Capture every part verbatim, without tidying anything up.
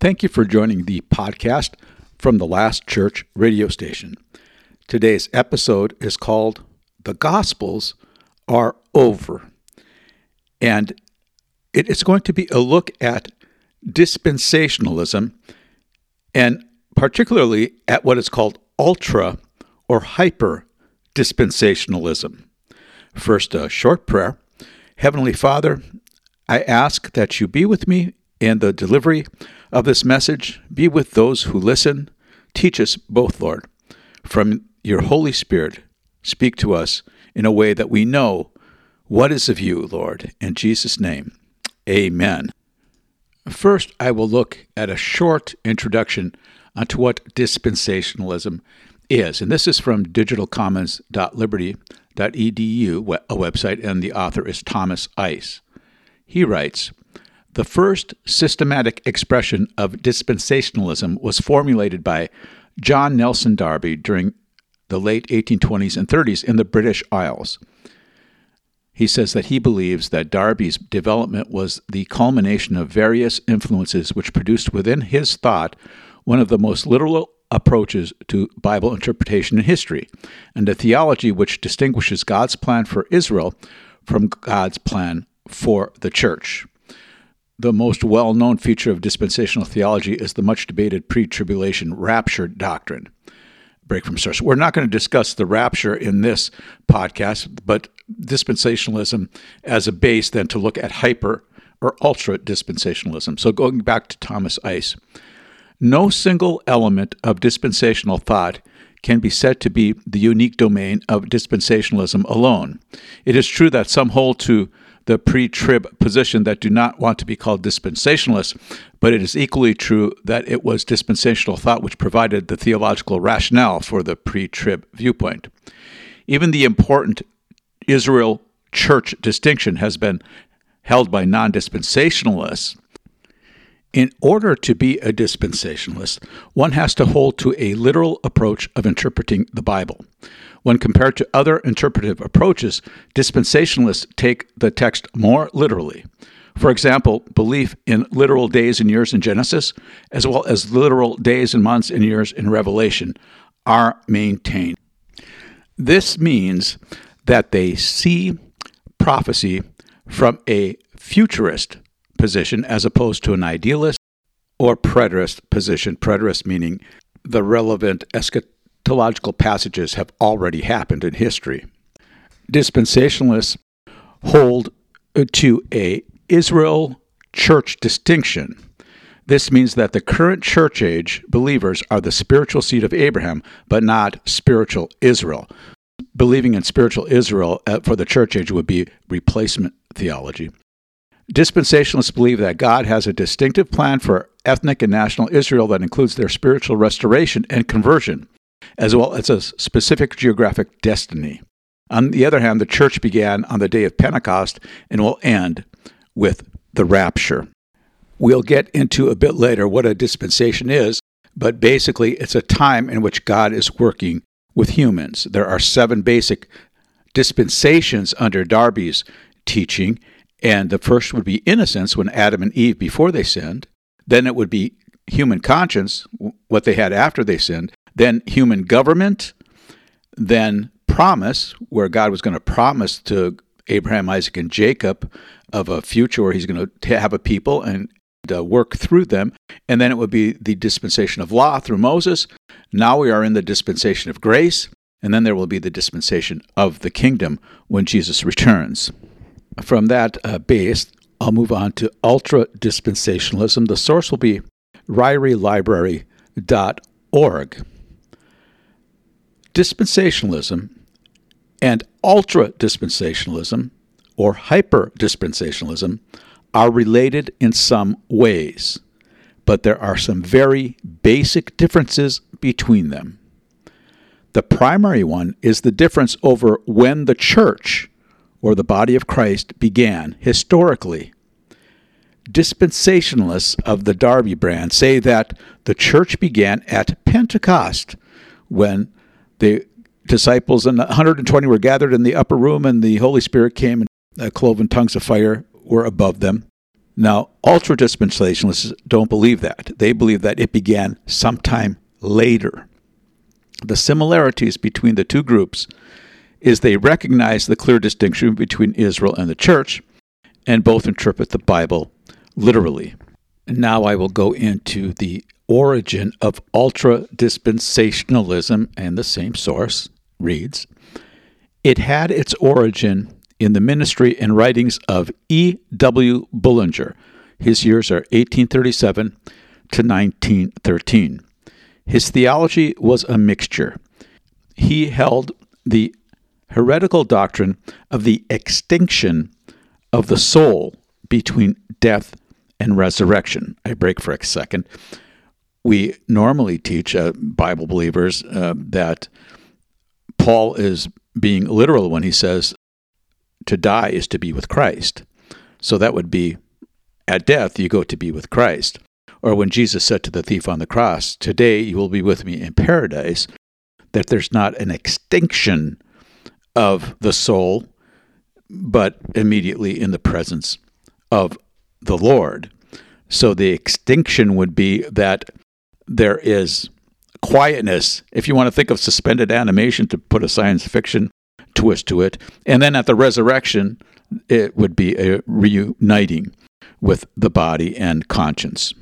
Thank you for joining the podcast from the Last Church radio station. Today's episode is called The Gospels Are Over, and it is going to be a look at dispensationalism and particularly at what is called ultra or hyper dispensationalism. First, a short prayer. Heavenly Father, I ask that you be with me in the delivery of this message. Be with those who listen. Teach us both, Lord. From your Holy Spirit, speak to us in a way that we know what is of you, Lord. In Jesus' name, amen. First, I will look at a short introduction onto what dispensationalism is. And this is from digital commons dot liberty dot e d u, a website, and the author is Thomas Ice. He writes, "The first systematic expression of dispensationalism was formulated by John Nelson Darby during the late eighteen twenties and thirties in the British Isles." He says that he believes that Darby's development was the culmination of various influences which produced within his thought one of the most literal approaches to Bible interpretation in history, and a theology which distinguishes God's plan for Israel from God's plan for the church. The most well-known feature of dispensational theology is the much-debated pre-tribulation rapture doctrine. Break from source. We're not going to discuss the rapture in this podcast, but dispensationalism as a base then to look at hyper or ultra-dispensationalism. So going back to Thomas Ice, no single element of dispensational thought can be said to be the unique domain of dispensationalism alone. It is true that some hold to the pre-trib position that do not want to be called dispensationalists, but it is equally true that it was dispensational thought which provided the theological rationale for the pre-trib viewpoint. Even the important Israel church distinction has been held by non-dispensationalists. In order to be a dispensationalist, one has to hold to a literal approach of interpreting the Bible. When compared to other interpretive approaches, dispensationalists take the text more literally. For example, belief in literal days and years in Genesis, as well as literal days and months and years in Revelation, are maintained. This means that they see prophecy from a futurist position as opposed to an idealist or preterist position, preterist meaning the relevant eschatological passages have already happened in history. Dispensationalists hold to a Israel church distinction. This means that the current church age believers are the spiritual seed of Abraham, but not spiritual Israel. Believing in spiritual Israel for the church age would be replacement theology. Dispensationalists believe that God has a distinctive plan for ethnic and national Israel that includes their spiritual restoration and conversion, as well as a specific geographic destiny. On the other hand, the church began on the day of Pentecost and will end with the rapture. We'll get into a bit later what a dispensation is, but basically it's a time in which God is working with humans. There are seven basic dispensations under Darby's teaching, and the first would be innocence when Adam and Eve before they sinned. Then it would be human conscience, what they had after they sinned. Then human government. Then promise, where God was going to promise to Abraham, Isaac, and Jacob of a future where he's going to have a people and uh, work through them. And then it would be the dispensation of law through Moses. Now we are in the dispensation of grace. And then there will be the dispensation of the kingdom when Jesus returns. From that uh, base, I'll move on to ultra-dispensationalism. The source will be ryrie library dot org. Dispensationalism and ultra-dispensationalism, or hyper-dispensationalism, are related in some ways, but there are some very basic differences between them. The primary one is the difference over when the church, or the body of Christ, began historically. Dispensationalists of the Darby brand say that the church began at Pentecost, when the disciples and one hundred twenty were gathered in the upper room and the Holy Spirit came and uh, cloven tongues of fire were above them. Now, ultra-dispensationalists don't believe that. They believe that it began sometime later. The similarities between the two groups is they recognize the clear distinction between Israel and the church, and both interpret the Bible literally. Now I will go into the origin of ultra-dispensationalism, and the same source reads, "It had its origin in the ministry and writings of E W Bullinger. His years are eighteen thirty-seven to nineteen thirteen. His theology was a mixture. He held the heretical doctrine of the extinction of the soul between death and resurrection." I break for a second. We normally teach uh, Bible believers uh, that Paul is being literal when he says to die is to be with Christ. So that would be, at death, you go to be with Christ. Or when Jesus said to the thief on the cross, "Today you will be with me in paradise," that there's not an extinction of the soul, but immediately in the presence of the Lord. So the extinction would be that there is quietness, if you want to think of suspended animation to put a science fiction twist to it, and then at the resurrection, it would be a reuniting with the body and conscience.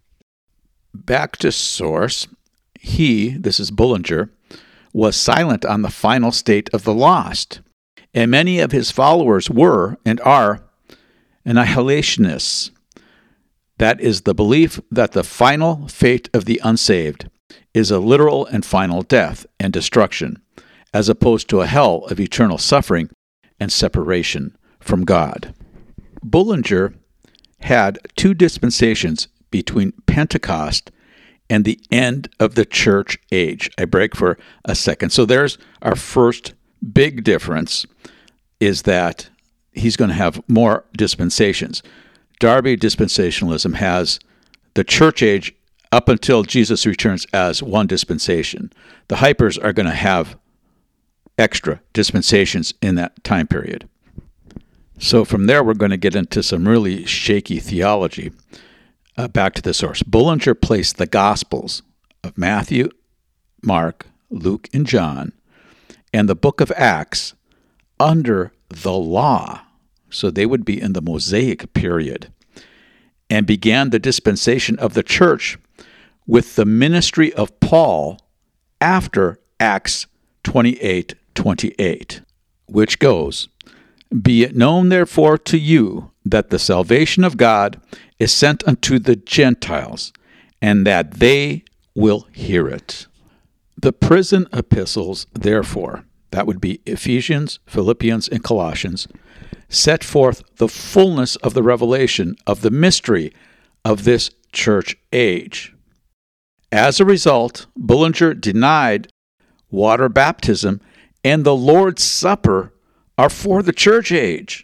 Back to source, he, this is Bullinger, was silent on the final state of the lost, and many of his followers were and are annihilationists. That is the belief that the final fate of the unsaved is a literal and final death and destruction, as opposed to a hell of eternal suffering and separation from God. Bullinger had two dispensations between Pentecost and the end of the church age. I break for a second. So there's our first big difference, is that he's going to have more dispensations. Darby dispensationalism has the church age up until Jesus returns as one dispensation. The hypers are going to have extra dispensations in that time period. So from there, we're going to get into some really shaky theology. Uh, back to the source. Bullinger placed the Gospels of Matthew, Mark, Luke, and John, and the book of Acts under the law. So they would be in the Mosaic period, and began the dispensation of the church with the ministry of Paul after Acts twenty-eight twenty-eight, which goes, "Be it known therefore to you that the salvation of God is sent unto the Gentiles, and that they will hear it." The prison epistles, therefore, that would be Ephesians, Philippians, and Colossians, set forth the fullness of the revelation of the mystery of this church age. As a result, Bullinger denied water baptism and the Lord's Supper are for the church age.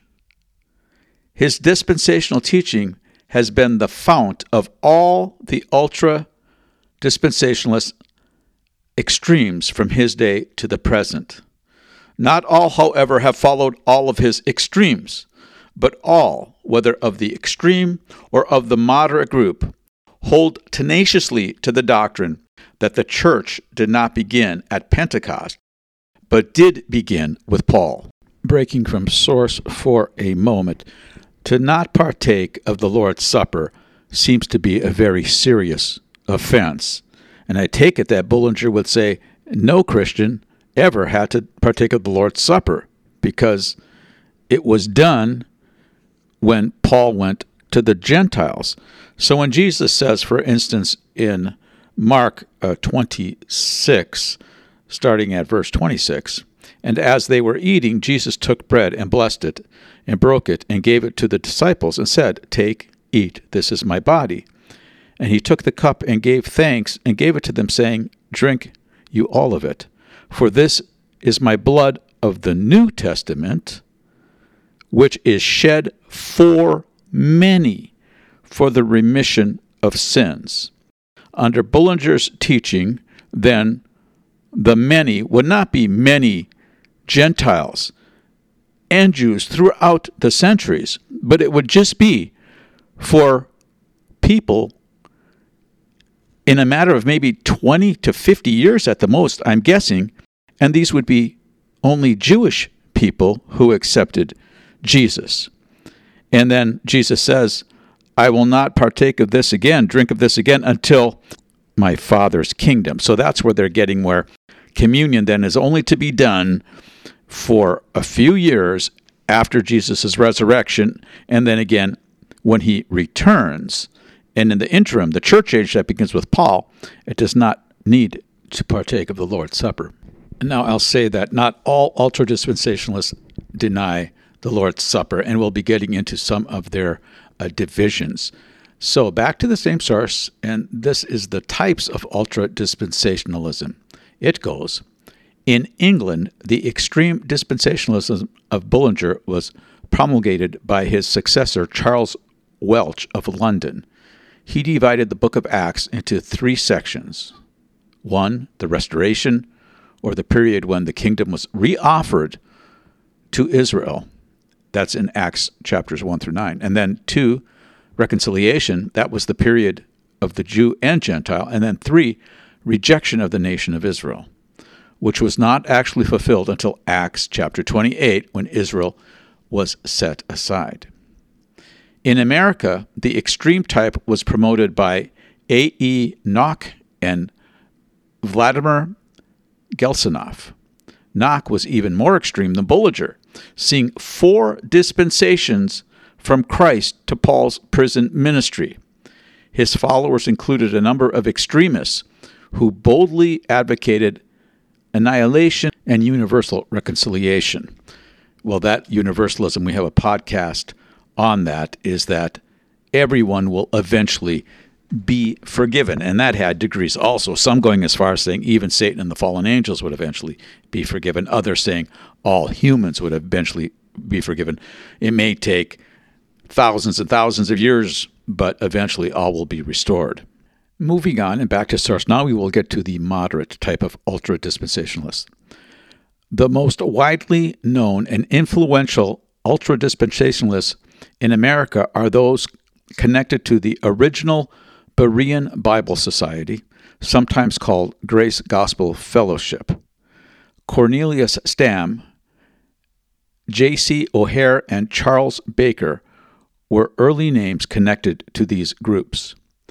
His dispensational teaching has been the fount of all the ultra-dispensationalist extremes from his day to the present. Not all, however, have followed all of his extremes, but all, whether of the extreme or of the moderate group, hold tenaciously to the doctrine that the church did not begin at Pentecost, but did begin with Paul. Breaking from source for a moment, to not partake of the Lord's Supper seems to be a very serious offense. And I take it that Bullinger would say no Christian ever had to partake of the Lord's Supper, because it was done when Paul went to the Gentiles. So when Jesus says, for instance, in Mark uh, twenty-six, starting at verse twenty-six, "And as they were eating, Jesus took bread and blessed it, and broke it, and gave it to the disciples, and said, Take, eat, this is my body. And he took the cup and gave thanks, and gave it to them, saying, Drink you all of it, for this is my blood of the New Testament, which is shed for many for the remission of sins." Under Bullinger's teaching, then, the many would not be many Gentiles and Jews throughout the centuries, but it would just be for people in a matter of maybe twenty to fifty years at the most, I'm guessing, and these would be only Jewish people who accepted Jesus. And then Jesus says, I will not partake of this again, drink of this again, until my Father's kingdom. So that's where they're getting where communion then is only to be done for a few years after Jesus' resurrection, and then again when he returns. And in the interim, the church age that begins with Paul, it does not need to partake of the Lord's Supper. Now, I'll say that not all ultra-dispensationalists deny the Lord's Supper, and we'll be getting into some of their uh, divisions. So back to the same source, and this is the types of ultra-dispensationalism. It goes, in England, the extreme dispensationalism of Bullinger was promulgated by his successor, Charles Welch of London. He divided the book of Acts into three sections. One, the restoration, or the period when the kingdom was reoffered to Israel. That's in Acts chapters one through nine. And then two, reconciliation. That was the period of the Jew and Gentile. And then three, rejection of the nation of Israel, which was not actually fulfilled until Acts chapter twenty-eight, when Israel was set aside. In America, the extreme type was promoted by A E Nock and Vladimir Gelsenoff. Nock was even more extreme than Bullinger, seeing four dispensations from Christ to Paul's prison ministry. His followers included a number of extremists who boldly advocated annihilation and universal reconciliation. Well, that universalism, we have a podcast on that, is that everyone will eventually be forgiven. And that had degrees also. Some going as far as saying even Satan and the fallen angels would eventually be forgiven. Others saying all humans would eventually be forgiven. It may take thousands and thousands of years, but eventually all will be restored. Moving on and back to source, now we will get to the moderate type of ultra-dispensationalists. The most widely known and influential ultra-dispensationalists in America are those connected to the original Berean Bible Society, sometimes called Grace Gospel Fellowship. Cornelius Stam, J C O'Hare, and Charles Baker were early names connected to these groups.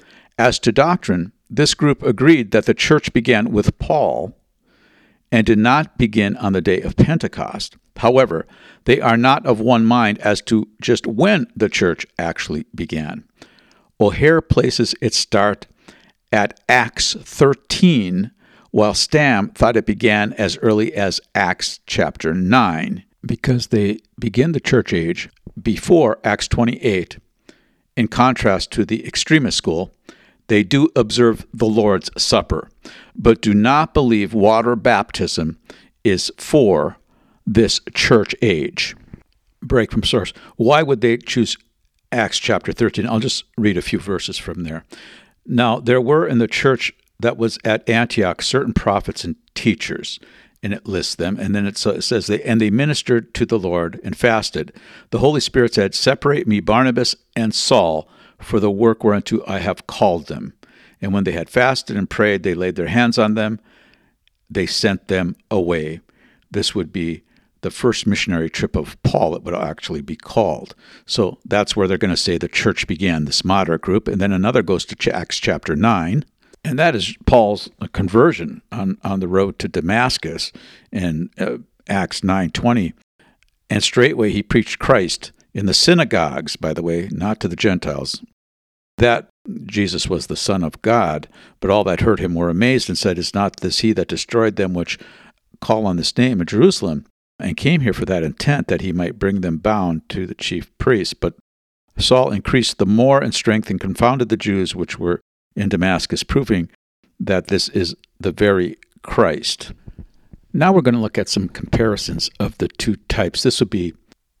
As to doctrine, this group agreed that the church began with Paul and did not begin on the day of Pentecost. However, they are not of one mind as to just when the church actually began. O'Hare places its start at Acts thirteen, while Stam thought it began as early as Acts chapter nine, because they begin the church age before Acts twenty-eight. In contrast to the extremist school, they do observe the Lord's Supper, but do not believe water baptism is for this church age. Break from source. Why would they choose Acts chapter thirteen? I'll just read a few verses from there. Now, there were in the church that was at Antioch certain prophets and teachers, and it lists them, and then it says, they, and they ministered to the Lord and fasted. The Holy Spirit said, separate me Barnabas and Saul for the work whereunto I have called them. And when they had fasted and prayed, they laid their hands on them. They sent them away. This would be the first missionary trip of Paul, it would actually be called. So that's where they're going to say the church began, this moderate group. And then another goes to Acts chapter nine, and that is Paul's conversion on, on the road to Damascus in uh, Acts nine twenty. And straightway he preached Christ in the synagogues, by the way, not to the Gentiles, that Jesus was the Son of God. But all that heard him were amazed and said, is not this he that destroyed them which call on this name in Jerusalem, and came here for that intent, that he might bring them bound to the chief priests? But Saul increased the more in strength and confounded the Jews which were in Damascus, proving that this is the very Christ. Now we're going to look at some comparisons of the two types. This would be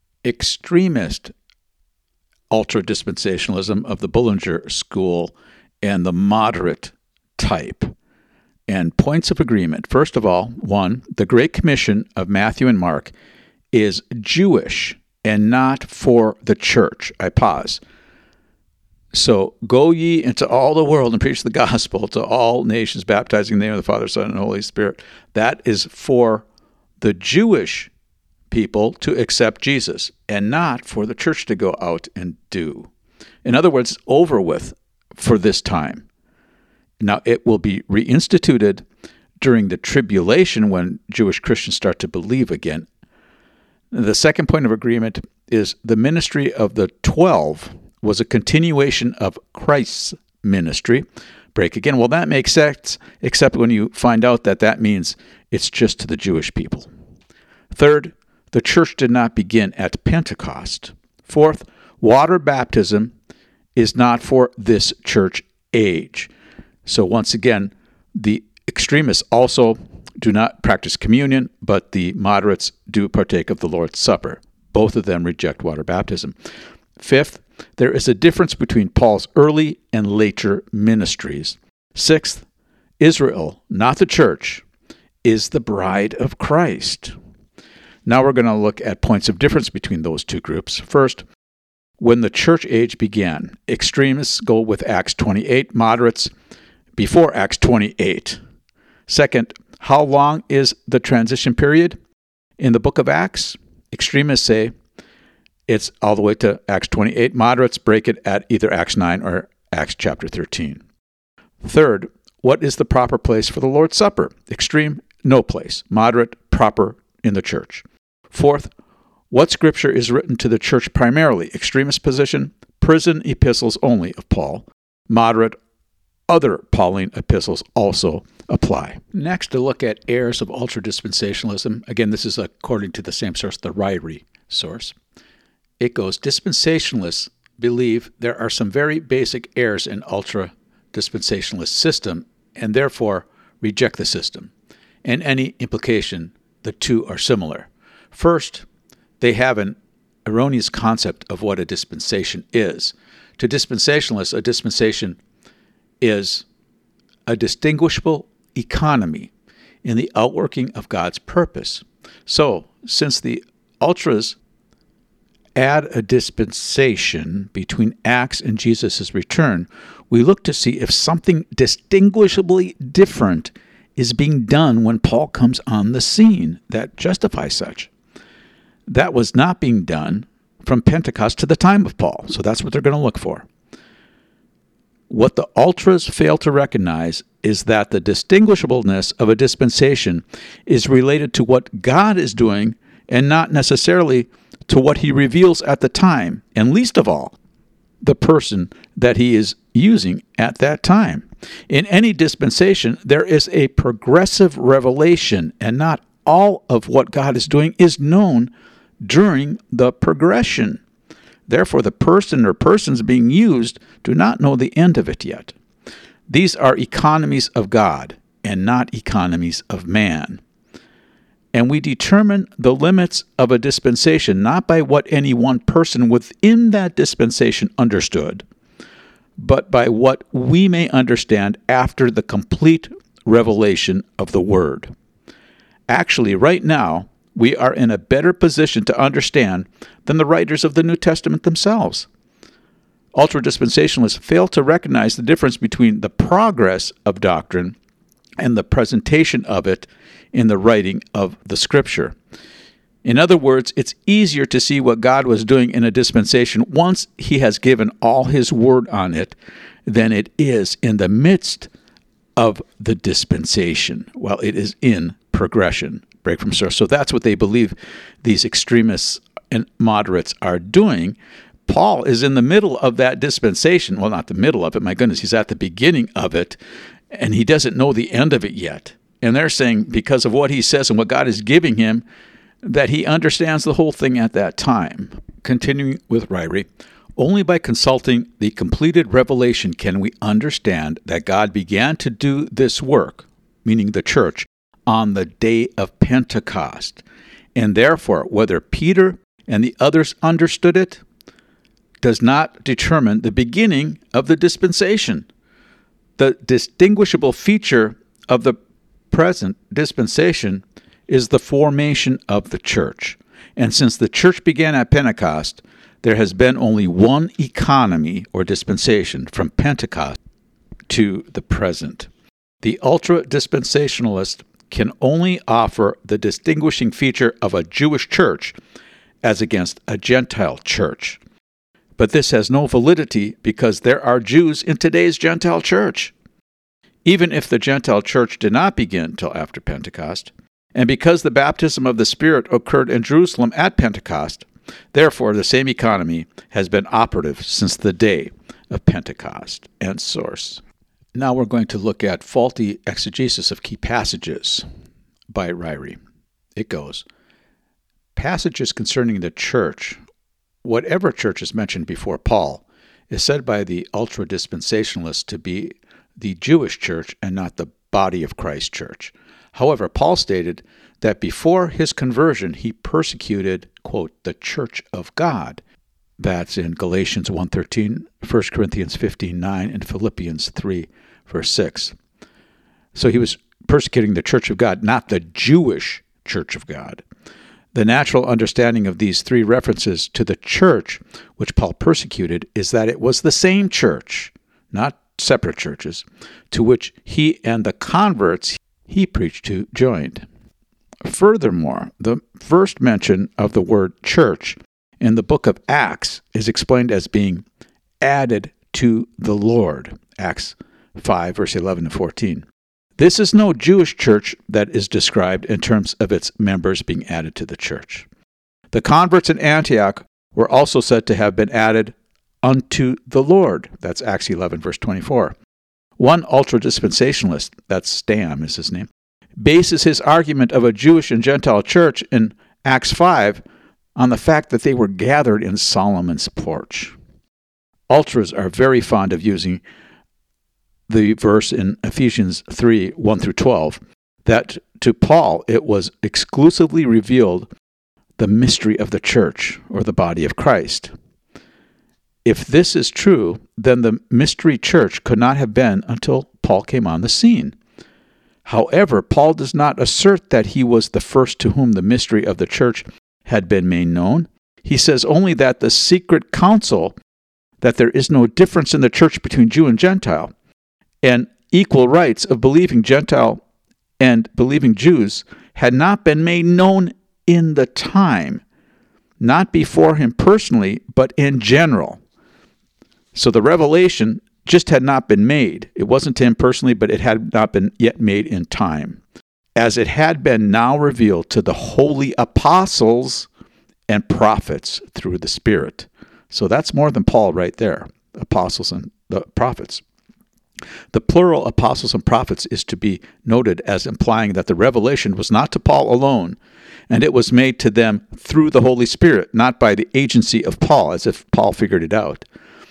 extremist ultra-dispensationalism of the Bullinger school and the moderate type. And points of agreement. First of all, one, the Great Commission of Matthew and Mark is Jewish and not for the church. I pause. So go ye into all the world and preach the gospel to all nations, baptizing in the name of the Father, Son, and Holy Spirit. That is for the Jewish people to accept Jesus and not for the church to go out and do. In other words, over with for this time. Now, it will be reinstituted during the tribulation when Jewish Christians start to believe again. The second point of agreement is the ministry of the twelve was a continuation of Christ's ministry. Break again. Well, that makes sense, except when you find out that that means it's just to the Jewish people. Third, the church did not begin at Pentecost. Fourth, water baptism is not for this church age. So once again, the extremists also do not practice communion, but the moderates do partake of the Lord's Supper. Both of them reject water baptism. Fifth, there is a difference between Paul's early and later ministries. Sixth, Israel, not the church, is the bride of Christ. Now we're going to look at points of difference between those two groups. First, when the church age began, extremists go with Acts twenty-eight, moderates before Acts twenty-eight. Second, how long is the transition period? In the book of Acts, extremists say it's all the way to Acts twenty-eight. Moderates break it at either Acts nine or Acts chapter thirteen. Third, what is the proper place for the Lord's Supper? Extreme, no place. Moderate, proper in the church. Fourth, what scripture is written to the church primarily? Extremist position, prison epistles only of Paul. Moderate, other Pauline epistles also apply. Next, to look at errors of ultra-dispensationalism. Again, this is according to the same source, the Ryrie source. It goes, dispensationalists believe there are some very basic errors in ultra-dispensationalist system and therefore reject the system. And any implication, the two are similar. First, they have an erroneous concept of what a dispensation is. To dispensationalists, a dispensation is a distinguishable economy in the outworking of God's purpose. So, since the ultras add a dispensation between Acts and Jesus' return, we look to see if something distinguishably different is being done when Paul comes on the scene that justifies such. That was not being done from Pentecost to the time of Paul, so that's what they're going to look for. What the ultras fail to recognize is that the distinguishableness of a dispensation is related to what God is doing and not necessarily to what he reveals at the time, and least of all, the person that he is using at that time. In any dispensation, there is a progressive revelation, and not all of what God is doing is known during the progression. Therefore, the person or persons being used do not know the end of it yet. These are economies of God and not economies of man. And we determine the limits of a dispensation not by what any one person within that dispensation understood, but by what we may understand after the complete revelation of the Word. Actually, right now, we are in a better position to understand than the writers of the New Testament themselves. Ultra-dispensationalists fail to recognize the difference between the progress of doctrine and the presentation of it in the writing of the Scripture. In other words, it's easier to see what God was doing in a dispensation once he has given all his word on it than it is in the midst of the dispensation while it is in progression. Break from source. So that's what they believe these extremists and moderates are doing. Paul is in the middle of that dispensation. Well, not the middle of it. My goodness, he's at the beginning of it, and he doesn't know the end of it yet. And they're saying because of what he says and what God is giving him, that he understands the whole thing at that time. Continuing with Ryrie, only by consulting the completed revelation can we understand that God began to do this work, meaning the church, on the day of Pentecost. And therefore, whether Peter and the others understood it does not determine the beginning of the dispensation. The distinguishable feature of the present dispensation is the formation of the church. And since the church began at Pentecost, there has been only one economy or dispensation from Pentecost to the present. The ultra-dispensationalist can only offer the distinguishing feature of a Jewish church as against a Gentile church. But this has no validity because there are Jews in today's Gentile church, even if the Gentile church did not begin till after Pentecost, and because the baptism of the Spirit occurred in Jerusalem at Pentecost. Therefore, the same economy has been operative since the day of Pentecost. End source. Now we're going to look at faulty exegesis of key passages by Ryrie. It goes, passages concerning the church, whatever church is mentioned before Paul, is said by the ultra-dispensationalists to be the Jewish church and not the body of Christ church. However, Paul stated that before his conversion, he persecuted, quote, the church of God. That's in Galatians one thirteen, First Corinthians fifteen nine, and Philippians three, verse six. So he was persecuting the church of God, not the Jewish church of God. The natural understanding of these three references to the church which Paul persecuted is that it was the same church, not separate churches, to which he and the converts he preached to joined. Furthermore, the first mention of the word church in the book of Acts is explained as being added to the Lord, Acts five, verse eleven and fourteen. This is no Jewish church that is described in terms of its members being added to the church. The converts in Antioch were also said to have been added unto the Lord. That's Acts eleven, verse twenty-four. One ultra-dispensationalist, that's Stam is his name, bases his argument of a Jewish and Gentile church in Acts five on the fact that they were gathered in Solomon's porch. Ultras are very fond of using the verse in Ephesians three, one through twelve, that to Paul it was exclusively revealed the mystery of the church, or the body of Christ. If this is true, then the mystery church could not have been until Paul came on the scene. However, Paul does not assert that he was the first to whom the mystery of the church had been made known. He says only that the secret counsel, that there is no difference in the church between Jew and Gentile, and equal rights of believing Gentile and believing Jews, had not been made known in the time, not before him personally, but in general. So the revelation just had not been made. It wasn't to him personally, but it had not been yet made in time, as it had been now revealed to the holy apostles and prophets through the Spirit. So that's more than Paul right there, apostles and the prophets. The plural apostles and prophets is to be noted as implying that the revelation was not to Paul alone, and it was made to them through the Holy Spirit, not by the agency of Paul, as if Paul figured it out.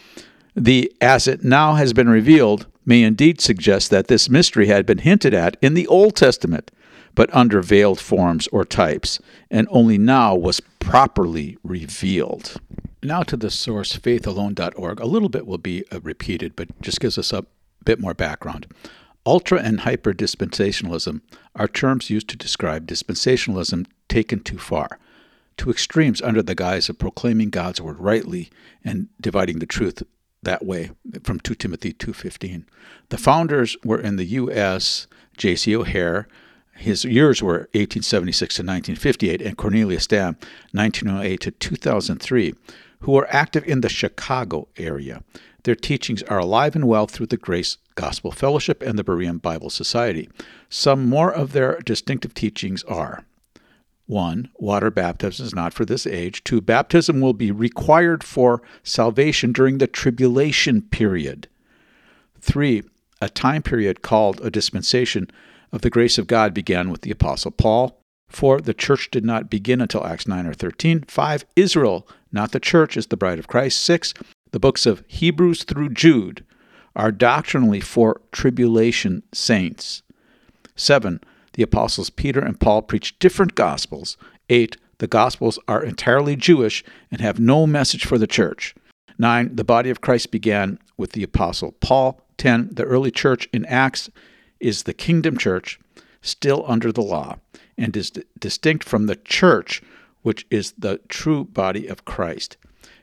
The "as it now has been revealed" may indeed suggest that this mystery had been hinted at in the Old Testament, but under veiled forms or types, and only now was properly revealed. Now to the source faith alone dot org. A little bit will be uh, repeated, but just gives us a bit more background. Ultra and hyper-dispensationalism are terms used to describe dispensationalism taken too far, to extremes under the guise of proclaiming God's word rightly and dividing the truth that way, from Second Timothy two fifteen. The founders were in the U S J C O'Hare. His years were eighteen seventy-six to nineteen fifty-eight, and Cornelius Stam, nineteen oh eight to two thousand three, who were active in the Chicago area. Their teachings are alive and well through the Grace Gospel Fellowship and the Berean Bible Society. Some more of their distinctive teachings are: one, water baptism is not for this age. Two, baptism will be required for salvation during the tribulation period. Three, a time period called a dispensation of the grace of God began with the Apostle Paul. Four, the church did not begin until Acts nine or thirteen. Five, Israel, not the church, is the bride of Christ. Six, the books of Hebrews through Jude are doctrinally for tribulation saints. Seven, the apostles Peter and Paul preach different gospels. Eight, the gospels are entirely Jewish and have no message for the church. Nine, the body of Christ began with the apostle Paul. Ten, the early church in Acts is the kingdom church, still under the law, and is d- distinct from the church, which is the true body of Christ.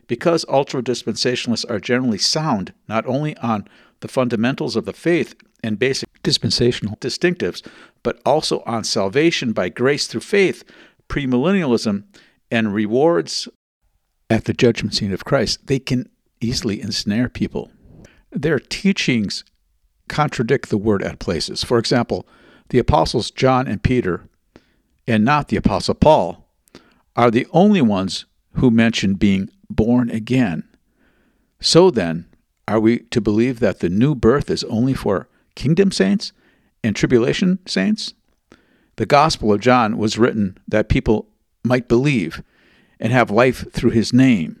Because ultra-dispensationalists are generally sound not only on the fundamentals of the faith and basic dispensational distinctives, but also on salvation by grace through faith, premillennialism, and rewards at the judgment seat of Christ, they can easily ensnare people. Their teachings contradict the word at places. For example, the apostles John and Peter, and not the apostle Paul, are the only ones who mention being born again. So then, are we to believe that the new birth is only for kingdom saints and tribulation saints? The Gospel of John was written that people might believe and have life through his name.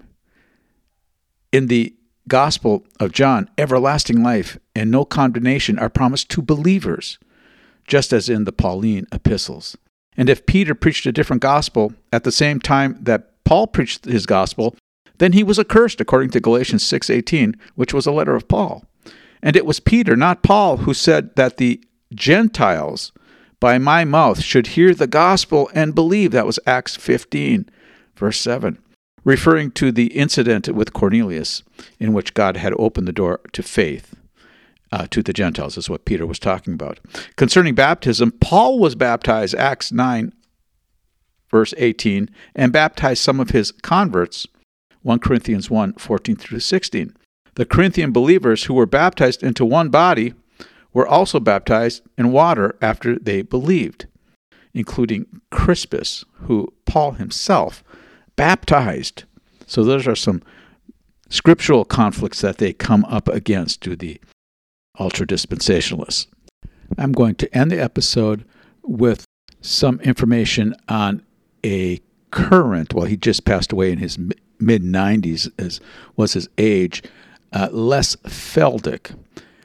In the Gospel of John, everlasting life and no condemnation are promised to believers, just as in the Pauline epistles. And if Peter preached a different gospel at the same time that Paul preached his gospel, then he was accursed, according to Galatians six eighteen, which was a letter of Paul. And it was Peter, not Paul, who said that the Gentiles by my mouth should hear the gospel and believe. That was Acts fifteen, verse seven, referring to the incident with Cornelius in which God had opened the door to faith uh, to the Gentiles, is what Peter was talking about. Concerning baptism, Paul was baptized, Acts nine, verse eighteen, and baptized some of his converts, First Corinthians one, fourteen through sixteen. The Corinthian believers who were baptized into one body were also baptized in water after they believed, including Crispus, who Paul himself baptized. So those are some scriptural conflicts that they come up against to the ultra-dispensationalists. I'm going to end the episode with some information on a current, well, he just passed away in his mid nineties, as was his age, uh, Les Feldick.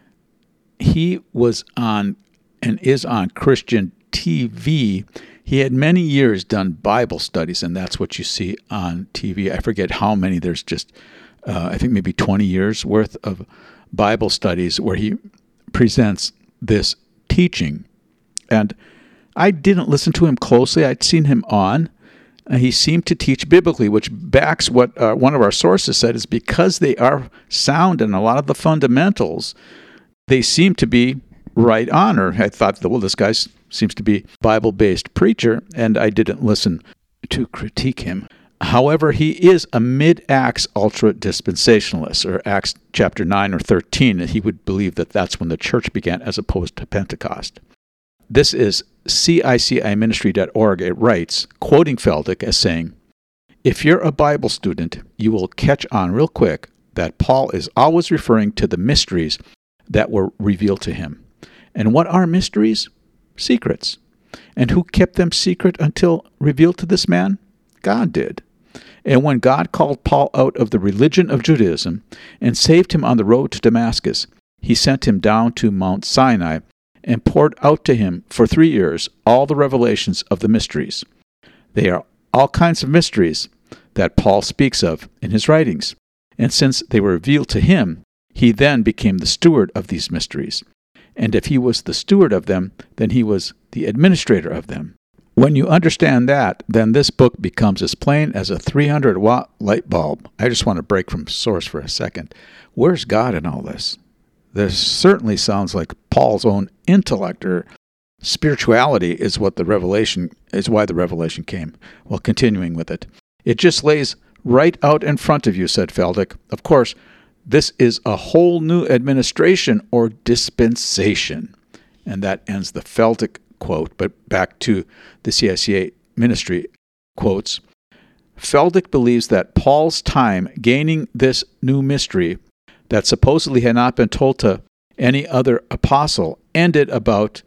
He was on and is on Christian T V. He had many years done Bible studies, and that's what you see on T V. I forget how many. There's just, uh, I think maybe twenty years worth of Bible studies where he presents this teaching. And I didn't listen to him closely. I'd seen him on. Uh, he seemed to teach biblically, which backs what uh, one of our sources said is because they are sound in a lot of the fundamentals, they seem to be right on. Or I thought, well, this guy seems to be a Bible-based preacher, and I didn't listen to critique him. However, he is a mid-Acts ultra-dispensationalist, or Acts chapter nine or thirteen, and he would believe that that's when the church began as opposed to Pentecost. This is C I C I ministry dot org. It writes, quoting Feldick as saying, if you're a Bible student, you will catch on real quick that Paul is always referring to the mysteries that were revealed to him. And what are mysteries? Secrets. And who kept them secret until revealed to this man? God did. And when God called Paul out of the religion of Judaism and saved him on the road to Damascus, he sent him down to Mount Sinai and poured out to him for three years all the revelations of the mysteries. They are all kinds of mysteries that Paul speaks of in his writings. And since they were revealed to him, he then became the steward of these mysteries. And if he was the steward of them, then he was the administrator of them. When you understand that, then this book becomes as plain as a three hundred watt light bulb. I just want to break from source for a second. Where's God in all this? This certainly sounds like Paul's own intellect or spirituality is what the revelation is why the revelation came. Well, continuing with it. It just lays right out in front of you, said Feldick. Of course, this is a whole new administration or dispensation. And that ends the Feldick quote, but back to the C I C A ministry quotes. Feldick believes that Paul's time gaining this new mystery that supposedly had not been told to any other apostle ended about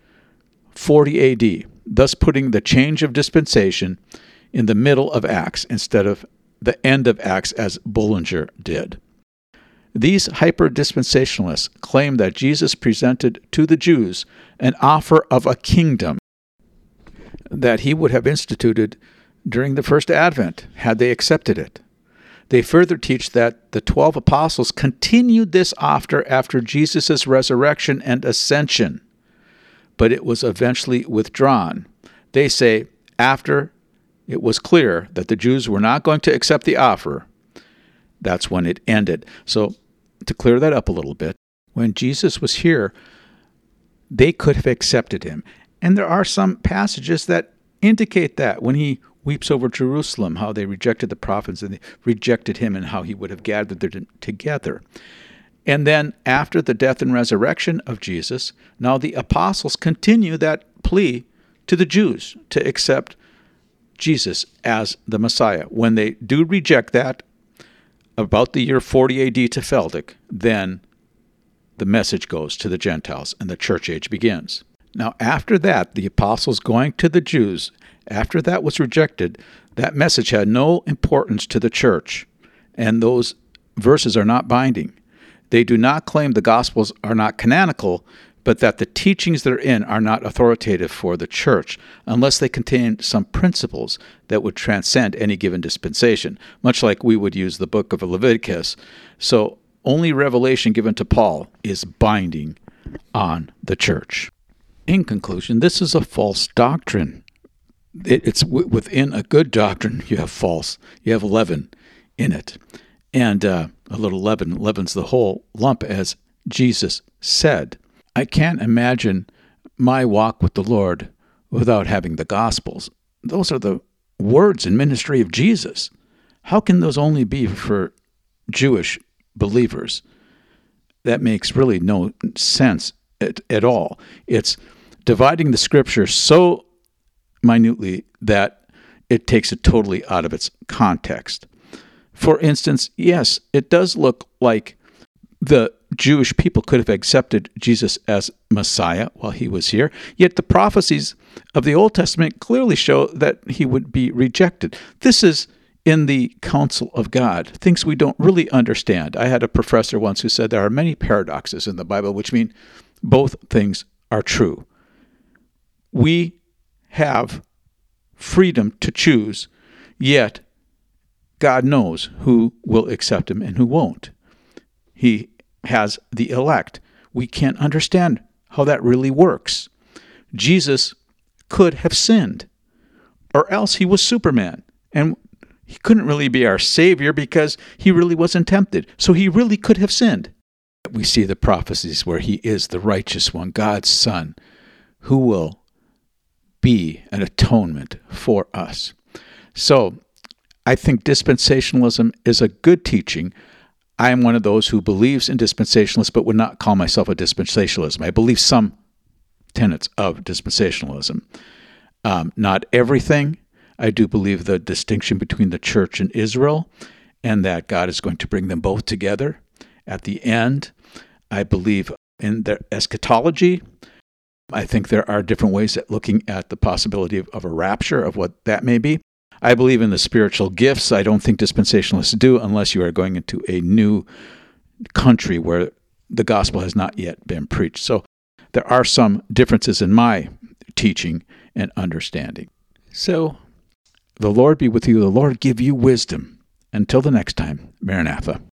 forty A D, thus putting the change of dispensation in the middle of Acts instead of the end of Acts as Bullinger did. These hyper-dispensationalists claim that Jesus presented to the Jews an offer of a kingdom that he would have instituted during the first advent had they accepted it. They further teach that the twelve apostles continued this offer after Jesus' resurrection and ascension, but it was eventually withdrawn. They say after it was clear that the Jews were not going to accept the offer, that's when it ended. So to clear that up a little bit, when Jesus was here, they could have accepted him. And there are some passages that indicate that when he weeps over Jerusalem, how they rejected the prophets and they rejected him and how he would have gathered them together. And then after the death and resurrection of Jesus, now the apostles continue that plea to the Jews to accept Jesus as the Messiah. When they do reject that, about the year forty A D to Feldic, then the message goes to the Gentiles and the church age begins. Now, after that, the apostles going to the Jews, after that was rejected, that message had no importance to the church, and those verses are not binding. They do not claim the Gospels are not canonical, but that the teachings they're in are not authoritative for the church, unless they contain some principles that would transcend any given dispensation, much like we would use the book of Leviticus. So only revelation given to Paul is binding on the church. In conclusion, this is a false doctrine. It, it's w- within a good doctrine, you have false. You have leaven in it. And uh, a little leaven leavens the whole lump, as Jesus said. I can't imagine my walk with the Lord without having the Gospels. Those are the words and ministry of Jesus. How can those only be for Jewish believers? That makes really no sense at, at all. It's dividing the Scripture so minutely that it takes it totally out of its context. For instance, yes, it does look like the Jewish people could have accepted Jesus as Messiah while he was here, yet the prophecies of the Old Testament clearly show that he would be rejected. This is in the counsel of God, things we don't really understand. I had a professor once who said there are many paradoxes in the Bible, which mean both things are true. We have freedom to choose, yet God knows who will accept him and who won't. He has the elect. We can't understand how that really works. Jesus could have sinned, or else he was Superman, and he couldn't really be our Savior because he really wasn't tempted. So he really could have sinned. We see the prophecies where he is the righteous one, God's Son, who will be an atonement for us. So I think dispensationalism is a good teaching. I am one of those who believes in dispensationalists, but would not call myself a dispensationalism. I believe some tenets of dispensationalism. Um, not everything. I do believe the distinction between the church and Israel, and that God is going to bring them both together at the end. I believe in their eschatology. I think there are different ways at looking at the possibility of, of a rapture, of what that may be. I believe in the spiritual gifts. I don't think dispensationalists do, unless you are going into a new country where the gospel has not yet been preached. So there are some differences in my teaching and understanding. So the Lord be with you. The Lord give you wisdom. Until the next time, Maranatha.